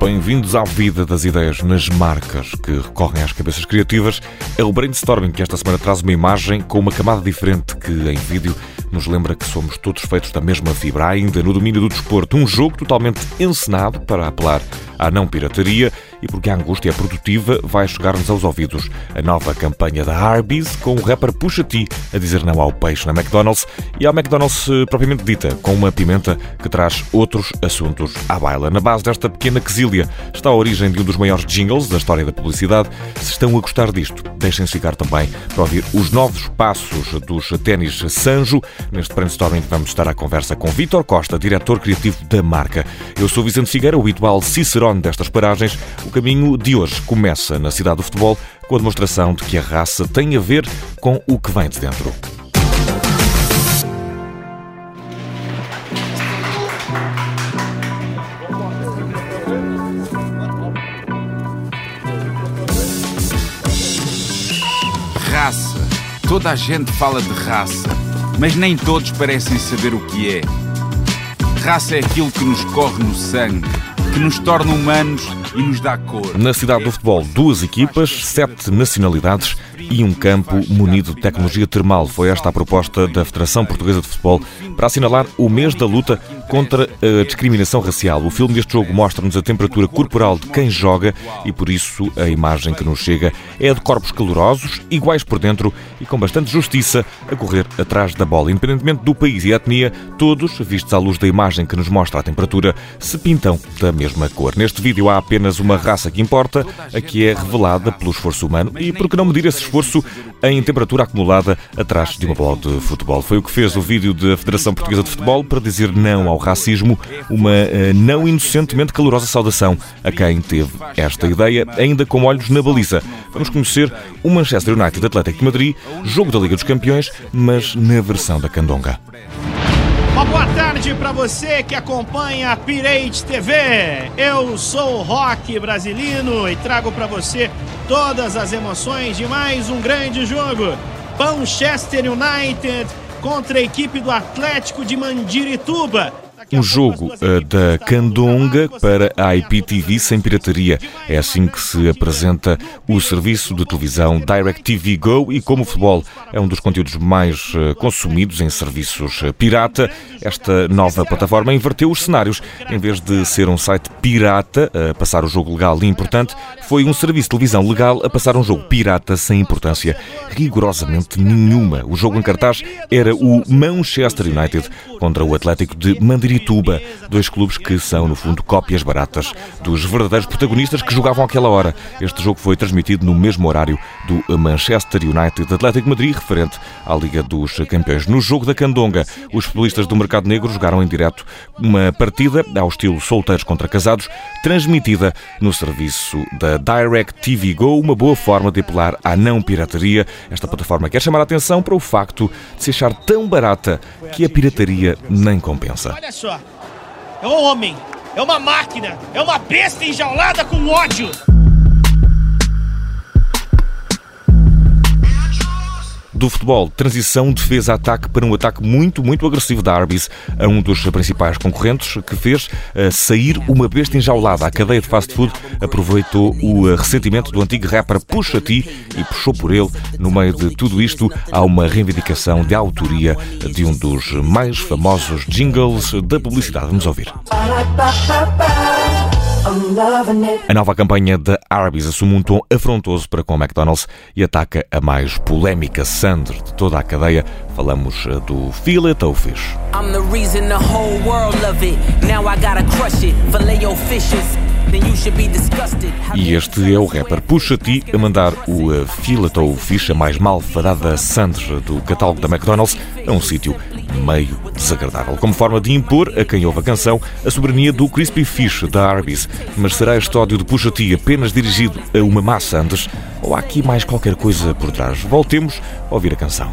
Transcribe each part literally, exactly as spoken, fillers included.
Bem-vindos à vida das ideias nas marcas que recorrem às cabeças criativas. É o Brainstorming que esta semana traz uma imagem com uma camada diferente que, em vídeo, nos lembra que somos todos feitos da mesma fibra. Ainda no domínio do desporto, um jogo totalmente encenado para apelar à não pirataria e porque a angústia é produtiva, vai chegar-nos aos ouvidos a nova campanha da Arby's com o rapper Pusha T a dizer não ao peixe na McDonald's e ao McDonald's propriamente dita, com uma pimenta que traz outros assuntos à baila. Na base desta pequena quesilha está a origem de um dos maiores jingles da história da publicidade. Se estão a gostar disto, deixem-se ficar também para ouvir os novos passos dos ténis Sanjo. Neste brainstorming vamos estar à conversa com Vítor Costa, diretor criativo da marca. Eu sou Vicente Figueira, o habitual cicerone destas paragens. O caminho de hoje começa na cidade do futebol com a demonstração de que a raça tem a ver com o que vem de dentro. Raça. Toda a gente fala de raça, mas nem todos parecem saber o que é. Raça é aquilo que nos corre no sangue, que nos torna humanos e nos dá cor. Na cidade do futebol, duas equipas, sete nacionalidades e um campo munido de tecnologia termal. Foi esta a proposta da Federação Portuguesa de Futebol para assinalar o mês da luta contra a discriminação racial. O filme deste jogo mostra-nos a temperatura corporal de quem joga e, por isso, a imagem que nos chega é a de corpos calorosos, iguais por dentro e com bastante justiça a correr atrás da bola. Independentemente do país e etnia, todos, vistos à luz da imagem que nos mostra a temperatura, se pintam da mesma cor. Neste vídeo há apenas uma raça que importa, a que é revelada pelo esforço humano e por que não medir esse esforço em temperatura acumulada atrás de uma bola de futebol. Foi o que fez o vídeo da Federação Portuguesa de Futebol para dizer não ao racismo, uma uh, não inocentemente calorosa saudação a quem teve esta ideia, ainda com olhos na baliza. Vamos conhecer o Manchester United Atlético de Madrid, jogo da Liga dos Campeões, mas na versão da Candonga. Uma boa tarde para você que acompanha a Pirate T V. Eu sou o Rock Brasilino e trago para você todas as emoções de mais um grande jogo. Manchester United contra a equipe do Atlético de Mandirituba. Um jogo uh, da Candonga para a I P T V sem pirataria. É assim que se apresenta o serviço de televisão DirecTV Go e como o futebol é um dos conteúdos mais uh, consumidos em serviços uh, pirata, esta nova plataforma inverteu os cenários. Em vez de ser um site pirata a passar o jogo legal e importante, foi um serviço de televisão legal a passar um jogo pirata sem importância rigorosamente nenhuma. O jogo em cartaz era o Manchester United contra o Atlético de Mandirituba. Dois clubes que são, no fundo, cópias baratas dos verdadeiros protagonistas que jogavam àquela hora. Este jogo foi transmitido no mesmo horário do Manchester United Atlético de Madrid, referente à Liga dos Campeões. No jogo da Candonga, os futebolistas do mercado negro jogaram em direto uma partida ao estilo solteiros contra casados, transmitida no serviço da DirecTV Go, uma boa forma de apelar à não pirataria. Esta plataforma quer chamar a atenção para o facto de se achar tão barata que a pirataria nem compensa. Olha só, é um homem, é uma máquina, é uma besta enjaulada com ódio. Do futebol, transição, defesa, ataque para um ataque muito, muito agressivo da Arby's a um dos principais concorrentes que fez uh, sair uma besta enjaulada. A cadeia de fast food aproveitou o uh, ressentimento do antigo rapper Pusha T e puxou por ele. No meio de tudo isto, há uma reivindicação de autoria de um dos mais famosos jingles da publicidade. Vamos ouvir. A nova campanha da Arby's assume um tom afrontoso para com a McDonald's e ataca a mais polémica Sandro de toda a cadeia. Falamos do Fillet ou Fish. I'm the reason the whole world love it. Now I gotta crush it. Filet-o fishes. Then you should be disgusted. E este é o rapper Pusha T a mandar o Fillet ou Fish, a mais malfadada Sandro do catálogo da McDonald's, a um sítio meio desagradável, como forma de impor a quem ouve a canção a soberania do Crispy Fish da Arby's. Mas será este ódio de Pusha T apenas dirigido a uma má Sanders ou há aqui mais qualquer coisa por trás? Voltemos a ouvir a canção.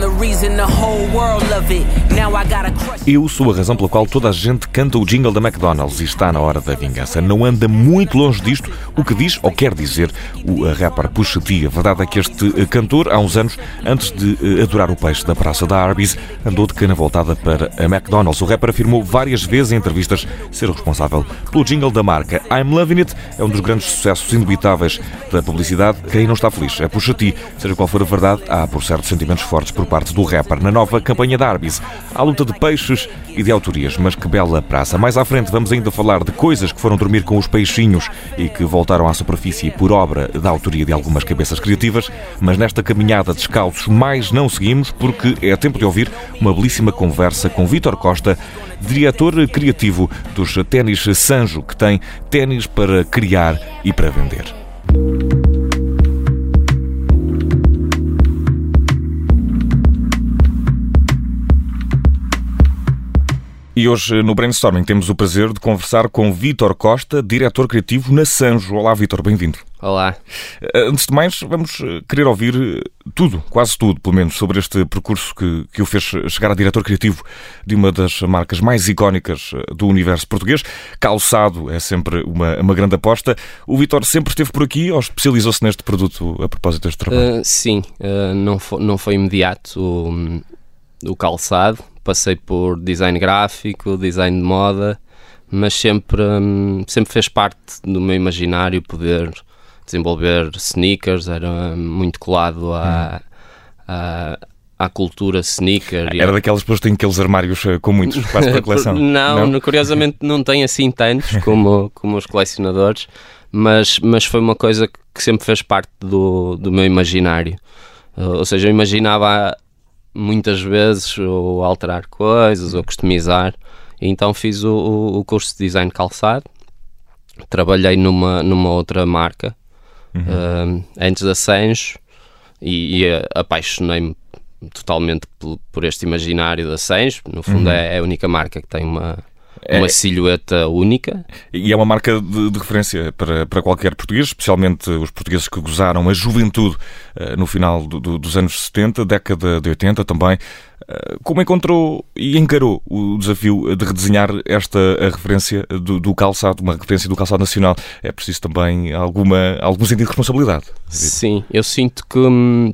Eu sou a razão pela qual toda a gente canta o jingle da McDonald's e está na hora da vingança. Não anda muito longe disto o que diz ou quer dizer o rapper Pusha T. A verdade é que este cantor, há uns anos, antes de adorar o peixe da praça da Arby's, andou de cana voltada para para a McDonald's. O rapper afirmou várias vezes em entrevistas ser o responsável pelo jingle da marca. I'm Loving It é um dos grandes sucessos indubitáveis da publicidade. Quem não está feliz é Pusha T. Seja qual for a verdade, há por certo sentimentos fortes por parte do rapper na nova campanha da Arby's. Há luta de peixes e de autorias, mas que bela praça. Mais à frente vamos ainda falar de coisas que foram dormir com os peixinhos e que voltaram à superfície por obra da autoria de algumas cabeças criativas, mas nesta caminhada descalços mais não seguimos, porque é tempo de ouvir uma belíssima conversa com Vítor Costa, diretor criativo dos ténis Sanjo, que tem ténis para criar e para vender. E hoje no Brainstorming temos o prazer de conversar com Vítor Costa, diretor criativo na Sanjo. Olá, Vítor, bem-vindo. Olá. Antes de mais, vamos querer ouvir tudo, quase tudo, pelo menos, sobre este percurso que, que o fez chegar a diretor criativo de uma das marcas mais icónicas do universo português. Calçado é sempre uma, uma grande aposta. O Vítor sempre esteve por aqui ou especializou-se neste produto a propósito deste trabalho? Uh, sim, uh, não, foi, não foi imediato o, o calçado. Passei por design gráfico, design de moda, mas sempre, hum, sempre fez parte do meu imaginário poder desenvolver sneakers. Era muito colado à, à, à cultura sneaker. Era daquelas pessoas que têm aqueles armários com muitos, quase para a coleção? não, não, curiosamente não tem assim tantos como, como os colecionadores, mas, mas foi uma coisa que sempre fez parte do, do meu imaginário. Uh, ou seja, eu imaginava muitas vezes ou alterar coisas ou customizar, e então fiz o, o, o curso de design calçado. Trabalhei numa, numa outra marca uhum. uh, antes da Sanjo e, e apaixonei-me totalmente por, por este imaginário da Sanjo. No fundo uhum. é, é a única marca que tem uma uma é, silhueta única. E é uma marca de, de referência para, para qualquer português, especialmente os portugueses que gozaram a juventude uh, no final do, do, dos anos setenta, década de oitenta também. Uh, como encontrou e encarou o desafio de redesenhar esta a referência do, do calçado, uma referência do calçado nacional? É preciso também alguma, algum sentido de responsabilidade? Sim, eu sinto que,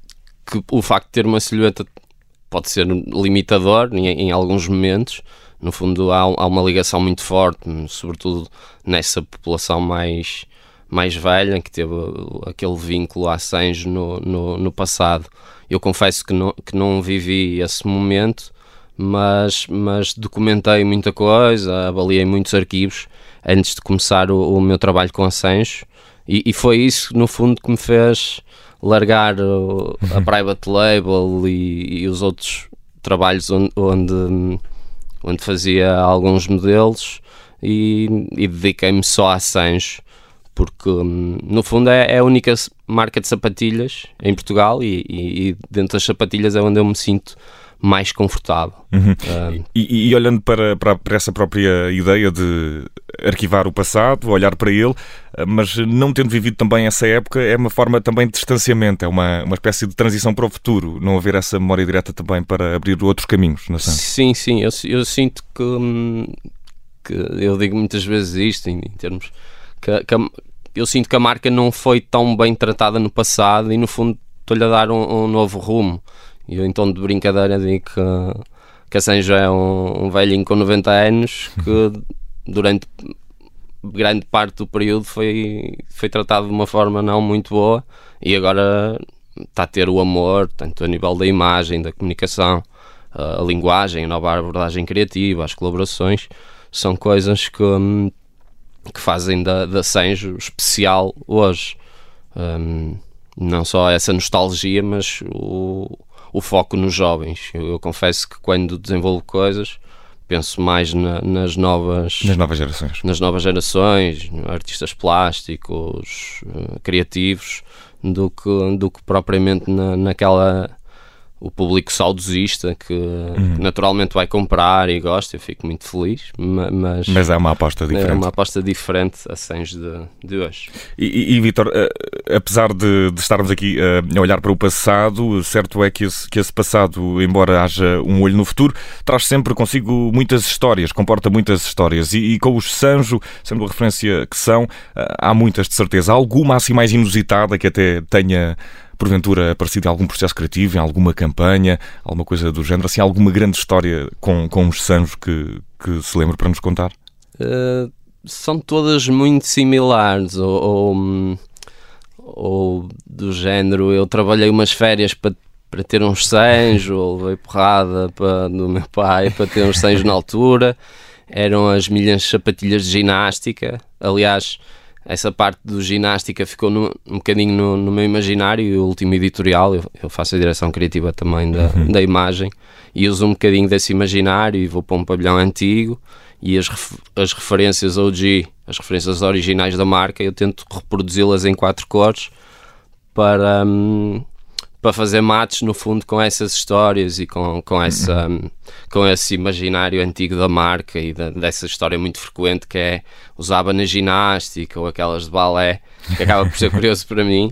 que o facto de ter uma silhueta pode ser limitador em, em alguns momentos. No fundo há, há uma ligação muito forte, sobretudo nessa população mais, mais velha, que teve aquele vínculo à Sanjo no, no, no passado. Eu confesso que não, que não vivi esse momento, mas, mas documentei muita coisa, avaliei muitos arquivos antes de começar o, o meu trabalho com a Sanjo, e, e foi isso, no fundo, que me fez largar o, a Private Label e, e os outros trabalhos onde... onde onde fazia alguns modelos e, e dediquei-me só à Sanjo, porque no fundo é, é a única marca de sapatilhas em Portugal e, e, e dentro das sapatilhas é onde eu me sinto mais confortável. Uhum. Um, e, e olhando para, para, para essa própria ideia de arquivar o passado, olhar para ele, mas não tendo vivido também essa época, é uma forma também de distanciamento, é uma, uma espécie de transição para o futuro, não haver essa memória direta também para abrir outros caminhos na Sanjo. Sim, sim, eu, eu sinto que, que eu digo muitas vezes isto em, em termos que, que a, eu sinto que a marca não foi tão bem tratada no passado e no fundo estou-lhe a dar um, um novo rumo. E eu, então, de brincadeira, digo que, que a Sanjo é um, um velhinho com noventa anos que durante grande parte do período foi, foi tratado de uma forma não muito boa e agora está a ter o amor, tanto a nível da imagem, da comunicação, a, a linguagem, a nova abordagem criativa, as colaborações, são coisas que, que fazem da, da Sanjo especial hoje. Um, não só essa nostalgia, mas o o foco nos jovens. Eu, eu confesso que quando desenvolvo coisas penso mais na, nas novas nas novas gerações, nas novas gerações, artistas plásticos, uh, criativos, do que, do que propriamente na, naquela o público saudosista que uhum. naturalmente vai comprar e gosta. Eu fico muito feliz, mas, mas é uma aposta diferente. É uma aposta diferente a Sanjo de, de hoje. E, e, e Vítor, apesar de, de estarmos aqui a olhar para o passado, certo é que esse, que esse passado, embora haja um olho no futuro, traz sempre consigo muitas histórias, comporta muitas histórias, e, e com os Sanjo, sendo a referência que são, há muitas de certeza. Há alguma assim mais inusitada que até tenha porventura aparecido em algum processo criativo, em alguma campanha, alguma coisa do género, assim, alguma grande história com, com os Sanjos que, que se lembra para nos contar? Uh, são todas muito similares, ou, ou, ou do género, eu trabalhei umas férias para para ter uns Sanjos, ou levei porrada para, do meu pai para ter uns Sanjos na altura, eram as minhas sapatilhas de ginástica. Aliás, essa parte do ginástica ficou no, um bocadinho no, no meu imaginário, e o último editorial, eu, eu faço a direção criativa também da, uhum. da imagem, e uso um bocadinho desse imaginário e vou para um pavilhão antigo, e as, as referências O G, as referências originais da marca, eu tento reproduzi-las em quatro cores para... Hum, para fazer mates, no fundo, com essas histórias e com, com, essa, com esse imaginário antigo da marca e da, dessa história muito frequente que é usava na ginástica ou aquelas de balé, que acaba por ser curioso para mim,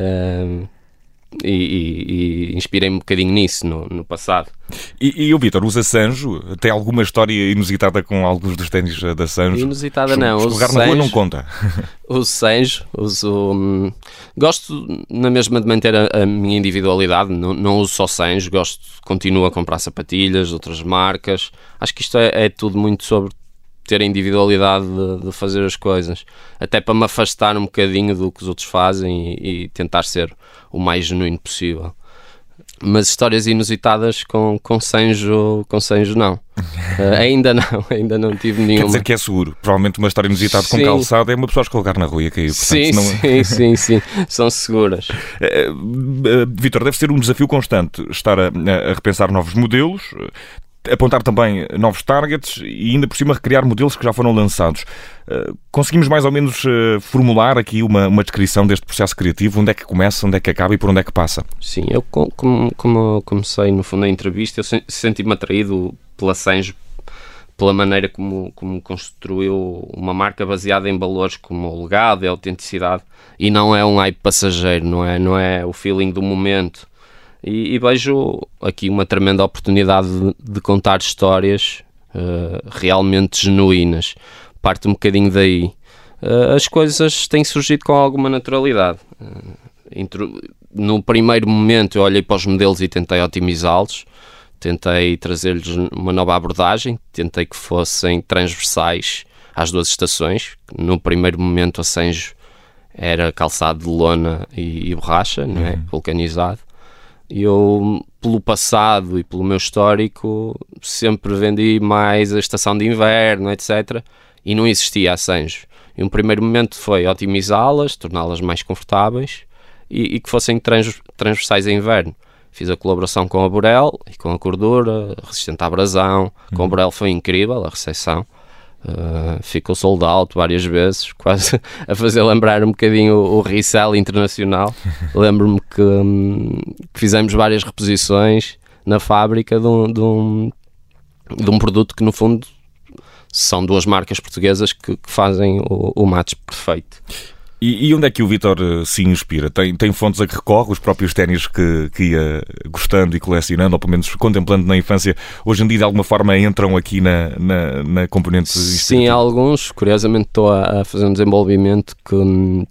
um, e, e, e inspirei-me um bocadinho nisso no, no passado. E, e o Vítor usa Sanjo? Tem alguma história inusitada com alguns dos ténis da Sanjo? Inusitada não. Escorregar na rua não conta. Uso Sanjo, uso... Hum, gosto na mesma de manter a, a minha individualidade, não, não uso só Sanjo, gosto, continuo a comprar sapatilhas de outras marcas. Acho que isto é, é tudo muito sobre ter a individualidade de, de fazer as coisas, até para me afastar um bocadinho do que os outros fazem e, e tentar ser o mais genuíno possível. Mas histórias inusitadas com, com Sanjo, com Sanjo não. Uh, ainda não, ainda não tive nenhuma. Quer dizer que é seguro. Provavelmente uma história inusitada com calçado é uma pessoa escorregar na rua e cair. Portanto, sim, não... sim, sim, sim, são seguras. Uh, uh, Vítor, deve ser um desafio constante estar a, a repensar novos modelos, apontar também novos targets e ainda por cima recriar modelos que já foram lançados. Uh, conseguimos mais ou menos uh, formular aqui uma, uma descrição deste processo criativo, onde é que começa, onde é que acaba e por onde é que passa? Sim, eu como, como comecei no fundo a entrevista, eu senti-me atraído pela Sanjo, pela maneira como, como construiu uma marca baseada em valores como o legado e a autenticidade, e não é um hype passageiro, não é, não é o feeling do momento. E, e vejo aqui uma tremenda oportunidade de, de contar histórias uh, realmente genuínas. Parte um bocadinho daí. Uh, as coisas têm surgido com alguma naturalidade. Uh, intro... No primeiro momento eu olhei para os modelos e tentei otimizá-los. Tentei trazer-lhes uma nova abordagem. Tentei que fossem transversais às duas estações. No primeiro momento a Sanjo era calçado de lona e, e borracha, não é? Vulcanizado. E eu, pelo passado e pelo meu histórico, sempre vendi mais a estação de inverno, etcétera. E não existia a Sanjo. E um primeiro momento foi otimizá-las, torná-las mais confortáveis e, e que fossem trans, transversais a inverno. Fiz a colaboração com a Burel e com a Cordura, resistente à abrasão. Uhum. Com a Burel foi incrível a recepção. Uh, ficou sold out várias vezes, quase a fazer lembrar um bocadinho o, o resell internacional. Lembro-me que, um, que fizemos várias reposições na fábrica de um, de, um, de um produto que no fundo são duas marcas portuguesas que, que fazem o, o match perfeito. E, e onde é que o Vítor se inspira? Tem, tem fontes a que recorre, os próprios ténis que, que ia gostando e colecionando, ou pelo menos contemplando na infância, hoje em dia de alguma forma entram aqui na, na, na componente inspirativa? Sim, alguns. Curiosamente estou a, a fazer um desenvolvimento que,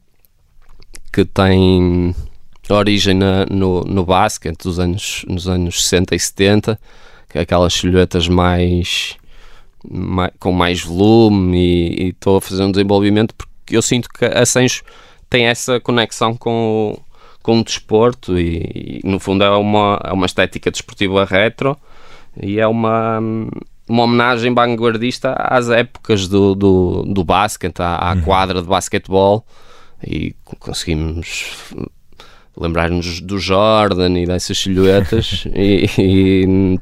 que tem origem na, no, no basquete dos anos, nos anos sessenta e setenta, que é aquelas silhuetas mais, mais com mais volume, e, e estou a fazer um desenvolvimento porque eu sinto que a Sanjo tem essa conexão com o, com o desporto e, e no fundo é uma, é uma estética desportiva retro e é uma, uma homenagem vanguardista às épocas do, do, do basquete, à, à quadra de basquetebol, e conseguimos lembrar-nos do Jordan e dessas silhuetas e, e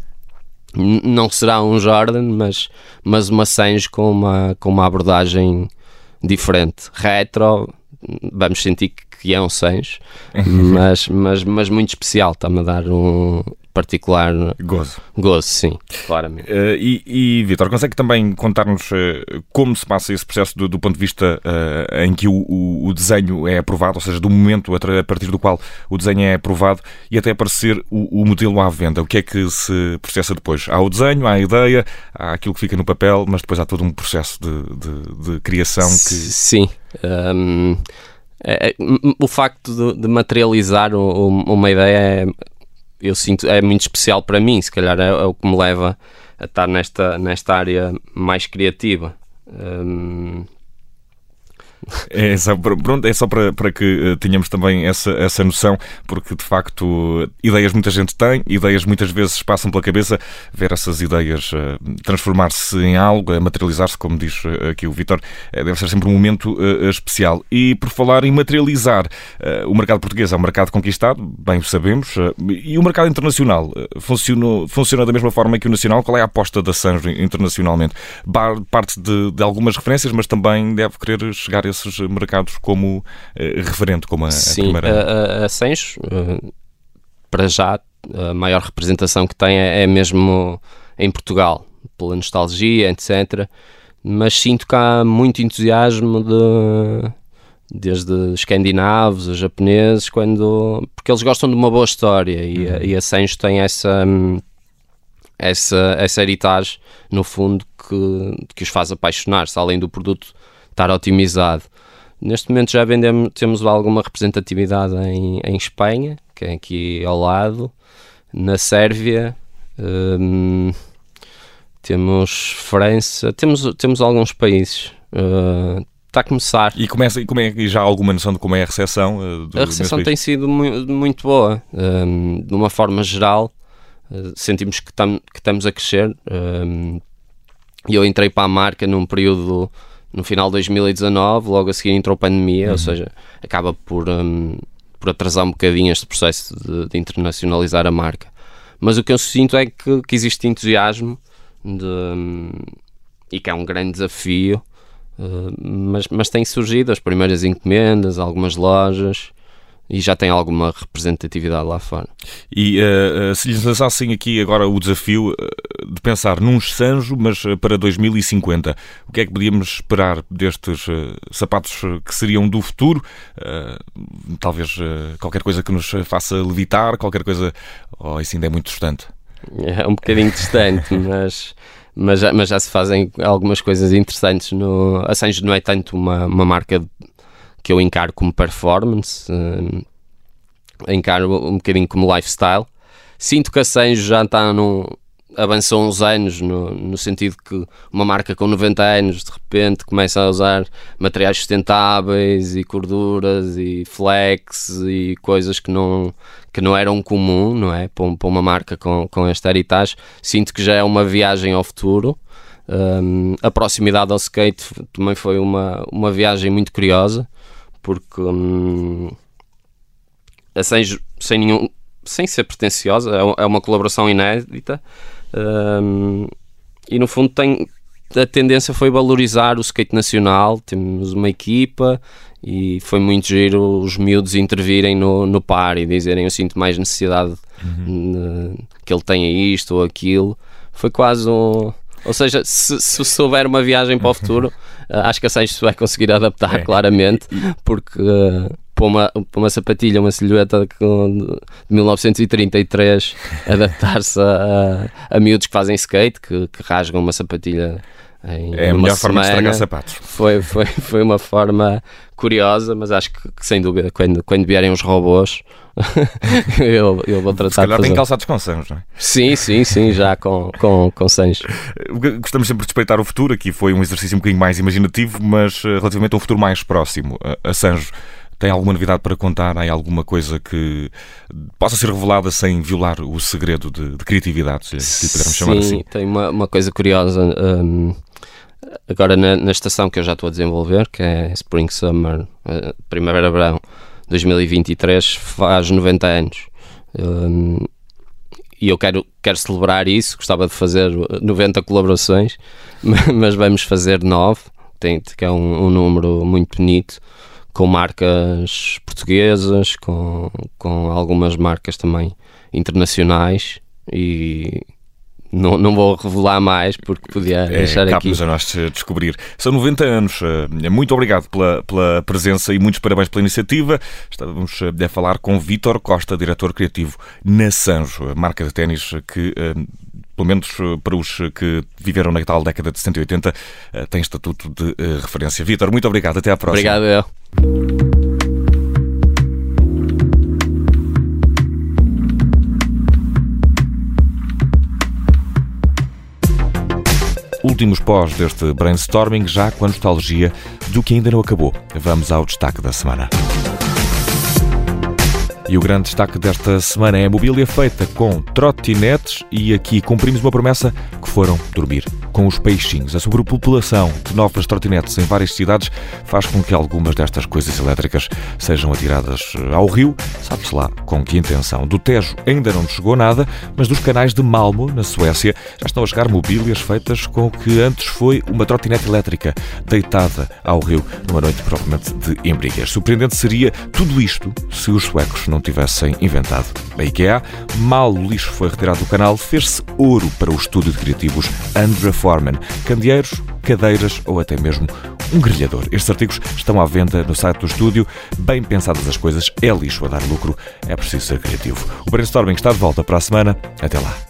não será um Jordan, mas, mas uma Sanjo com uma, com uma abordagem diferente, retro, vamos sentir que é um Sanjo, mas, mas, mas muito especial, está-me a dar um particular gozo, gozo sim, claramente. Uh, e, e Vítor, consegue também contar-nos uh, como se passa esse processo do, do ponto de vista uh, em que o, o, o desenho é aprovado, ou seja, do momento a, a partir do qual o desenho é aprovado e até aparecer o, o modelo à venda? O que é que se processa depois? Há o desenho, há a ideia, há aquilo que fica no papel, mas depois há todo um processo de, de, de criação que... Sim. Um... É, é, o facto de, de materializar o, o, uma ideia, é, eu sinto, é muito especial para mim, se calhar é, é o que me leva a estar nesta, nesta área mais criativa. Um... É só, pronto, é só para, para que uh, tenhamos também essa, essa noção, porque de facto ideias muita gente tem, ideias muitas vezes passam pela cabeça, ver essas ideias uh, transformar-se em algo, a materializar-se, como diz uh, aqui o Vítor, uh, deve ser sempre um momento uh, especial. E por falar em materializar, uh, o mercado português é um mercado conquistado, bem o sabemos, uh, e o mercado internacional uh, funciona, funciona da mesma forma que o nacional. Qual é a aposta da Sanjo internacionalmente? Bar, parte de, de algumas referências, mas também deve querer chegar a esses mercados como uh, referente, como a, Sim, a primeira... a, a Sanjo, uh, para já, a maior representação que tem é, é mesmo em Portugal, pela nostalgia, etcétera. Mas sinto que há muito entusiasmo de, desde escandinavos, os japoneses, quando, porque eles gostam de uma boa história e, uhum. a, e a Sanjo tem essa... Essa, essa heritage, no fundo, que, que os faz apaixonar-se, além do produto estar otimizado. Neste momento já vendemos, temos alguma representatividade em, em Espanha, que é aqui ao lado, na Sérvia, hum, temos França, temos, temos alguns países. Uh, está a começar. E, começa, e, como é, e já há alguma noção de como é a recepção? Uh, do, a recepção tem sido mu- muito boa. Um, de uma forma geral, uh, sentimos que, tam, que estamos a crescer. Um, e eu entrei para a marca num período... No final de dois mil e dezanove, logo a seguir entrou a pandemia, uhum. ou seja, acaba por, um, por atrasar um bocadinho este processo de, de internacionalizar a marca. Mas o que eu sinto é que, que existe entusiasmo de, um, e que é um grande desafio, uh, mas, mas têm surgido as primeiras encomendas, algumas lojas, e já tem alguma representatividade lá fora. E uh, se lhes lançassem aqui agora o desafio uh, de pensar num Sanjo, mas uh, para dois mil e cinquenta, o que é que podíamos esperar destes uh, sapatos que seriam do futuro? Uh, talvez uh, qualquer coisa que nos faça levitar, qualquer coisa, ou isso ainda é muito distante? É um bocadinho distante, mas... Mas já, mas já se fazem algumas coisas interessantes. No, a Sanjo não é tanto uma, uma marca que eu encaro como performance, uh, encaro um bocadinho como lifestyle. Sinto que a Sanjo já está num, avançou uns anos, no, no sentido que uma marca com noventa anos de repente começa a usar materiais sustentáveis e gorduras e flex e coisas que não, que não eram comum, não é? Para, para uma marca com, com esta heritage. Sinto que já é uma viagem ao futuro. Um, a proximidade ao skate também foi uma, uma viagem muito curiosa, porque um, a Sanjo, sem, nenhum, sem ser pretenciosa, é uma colaboração inédita, um, e no fundo tem, a tendência foi valorizar o skate nacional. Temos uma equipa e foi muito giro os miúdos intervirem no, no par e dizerem: eu sinto mais necessidade uhum. uh, que ele tenha isto ou aquilo. Foi quase um... Ou seja, se, se souber uma viagem para o futuro, uh, acho que a Sanjo se vai conseguir adaptar, é. claramente, porque uh, para, uma, para uma sapatilha, uma silhueta de, de mil novecentos e trinta e três, adaptar-se a, a, a miúdos que fazem skate, que, que rasgam uma sapatilha em É a uma melhor semana, forma de estragar sapatos. Foi, foi, foi uma forma curiosa, mas acho que, que sem dúvida, quando, quando vierem os robôs, eu, eu vou tratar. Se calhar de fazer... tem calçados com Sanjo, não é? Sim, sim, sim, já com, com, com Sanjo. Gostamos sempre de espreitar o futuro. Aqui foi um exercício um bocadinho mais imaginativo, mas relativamente a um futuro mais próximo. A Sanjo tem alguma novidade para contar? Há alguma coisa que possa ser revelada sem violar o segredo de, de criatividade, se lhe pudermos chamar assim? Sim, tem uma, uma coisa curiosa. Um, agora na, na estação que eu já estou a desenvolver, que é Spring Summer, uh, Primavera-Verão dois mil e vinte e três, faz noventa anos. Um, e eu quero, quero celebrar isso. Gostava de fazer noventa colaborações, mas vamos fazer nove, tem, que é um, um número muito bonito, com marcas portuguesas, com, com algumas marcas também internacionais, e não, não vou revelar mais porque podia é, deixar aqui. A nós descobrir. São noventa anos. Muito obrigado pela, pela presença e muitos parabéns pela iniciativa. Estávamos a falar com Vítor Costa, diretor criativo na Sanjo, marca de ténis que, pelo menos para os que viveram na tal década de setenta e oitenta, tem estatuto de referência. Vítor, muito obrigado. Até à próxima. Obrigado, eu. últimos pós deste brainstorming, já com a nostalgia do que ainda não acabou. Vamos ao destaque da semana. E o grande destaque desta semana é a mobília feita com trotinetes, e aqui cumprimos uma promessa que foram dormir com os peixinhos. A sobrepopulação de novas trotinetes em várias cidades faz com que algumas destas coisas elétricas sejam atiradas ao rio, sabe-se lá com que intenção. Do Tejo ainda não nos chegou nada, mas dos canais de Malmo, na Suécia, já estão a chegar mobílias feitas com o que antes foi uma trotinete elétrica deitada ao rio numa noite propriamente de embriaguez. Surpreendente seria tudo isto se os suecos não tivessem inventado a IKEA. Mal o lixo foi retirado do canal, fez-se ouro para o estúdio de criativos Andra Foreman. Candeeiros, cadeiras ou até mesmo um grelhador. Estes artigos estão à venda no site do estúdio. Bem pensadas as coisas, é lixo a dar lucro, é preciso ser criativo. O Brainstorming está de volta para a semana. Até lá.